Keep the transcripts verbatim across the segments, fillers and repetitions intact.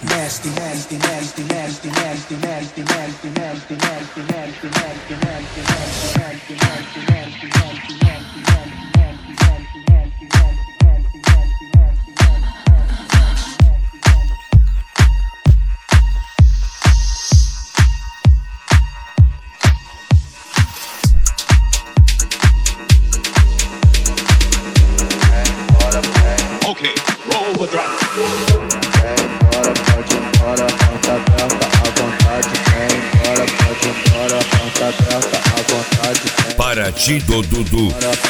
nasty, nasty, nasty, nasty, nasty, nasty, nasty, nasty, nasty, nasty, nasty, nasty, nasty, nasty, nasty, nasty, nasty, Okay, roll the drum. Paraty do Dudu.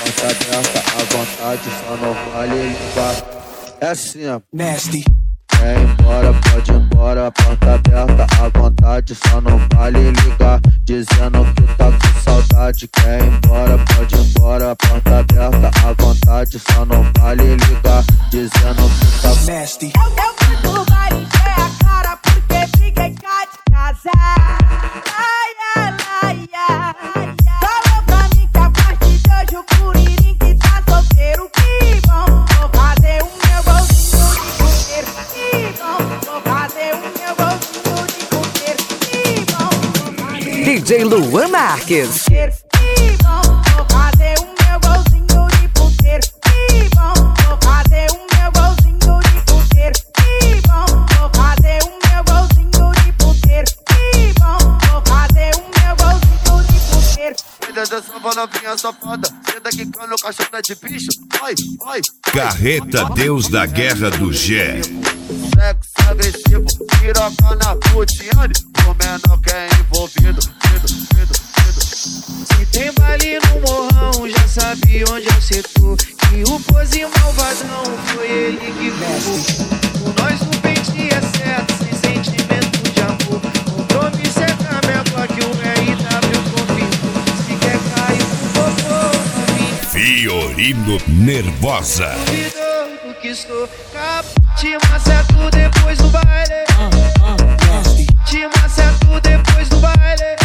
É assim, ó. Nasty. Quer ir embora, pode ir embora, porta aberta à vontade, só não vale ligar, dizendo que tá com saudade. Quer ir embora, pode ir embora, porta aberta à vontade, só não vale ligar, dizendo que tá nasty. Eu, eu fui pro bar e encher a cara porque fiquei cá de casa. Ai, ai, ai, ai. Falou pra mim que a partir de hoje o Curirim que tá solteiro. Que bom, vou fazer o meu golzinho de puteiro. Que bom, vou fazer o meu golzinho de puteiro. Que bom, vou fazer D J Luan Marques. que bom, vou fazer o meu golzinho de puteiro. Que bom, vou fazer o meu golzinho de puteiro. Que bom, vou fazer o meu golzinho de puteiro. Que bom, vou fazer o meu golzinho de puteiro. Cuida dessa novinha safada, senta que cano, cachorro de bicho. Vai, vai. Carreta Deus da Guerra do Gé. Sexo agressivo, piroca na putiane, o menor que é envolvido, medo, medo, medo. Se tem baile no morrão, já sabe onde eu setor. Que o pose malvadão foi ele que ficou. Com nós no pente é certo, sem sentimento de amor. Compromisso é na mesma que o R W confirmou. Se quer cair por favor, novinha, Fiorino Nervosa. duvidou do que estou. Te maceto depois do baile. Nasty. Te maceto depois do baile.